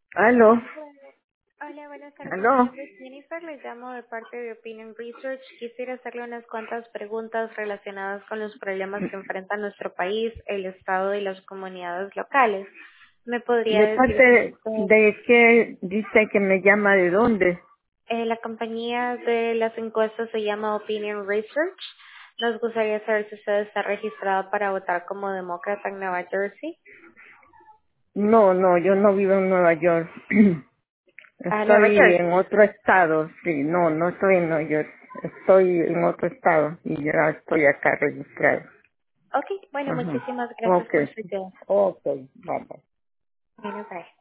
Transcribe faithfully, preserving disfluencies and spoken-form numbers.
Aló, Hola, buenas tardes. Mi aló. nombre es Jennifer. Les llamo de parte de Opinion Research. Quisiera hacerle unas cuantas preguntas relacionadas con los problemas que enfrenta nuestro país, el Estado y las comunidades locales. ¿Me podría ¿De decir si parte usted, de qué dice que me llama de dónde? eh, la compañía de las encuestas se llama Opinion Research? Nos gustaría saber si usted está registrado para votar como demócrata en Nueva Jersey. No, no, yo no vivo en Nueva York. Ah, Nueva Estoy en Jersey. otro estado, sí, no, no estoy en Nueva York. Estoy en otro estado y ya estoy acá registrado. Ok, bueno, Ajá. muchísimas gracias por Okay, su ayuda. okay, vamos. Bueno, bye.